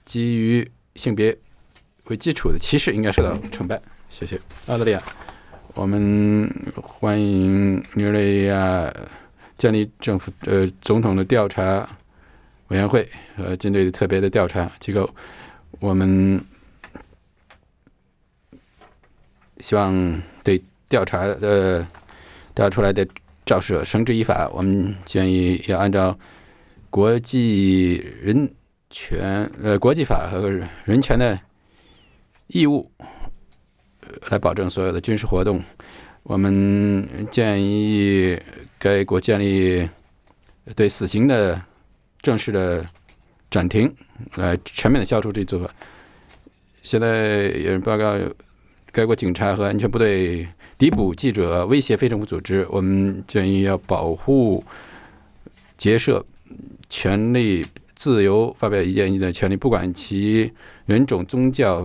基于性别为基础的歧视应该受到惩办。谢谢。澳大利亚，我们欢迎尼日利亚建立总统的调查委员会和军队特别的调查机构。我们希望对调查出来的肇事者绳之以法。我们建议要按照国际法和人权的义务来保证所有的军事活动。我们建议该国建立对死刑的正式的暂停，来全面的消除这一做法。现在有人报告，该国警察和安全部队逮捕记者，威胁非政府组织。我们建议要保护结社权利、自由发表意见的权利，不管其人种、宗教、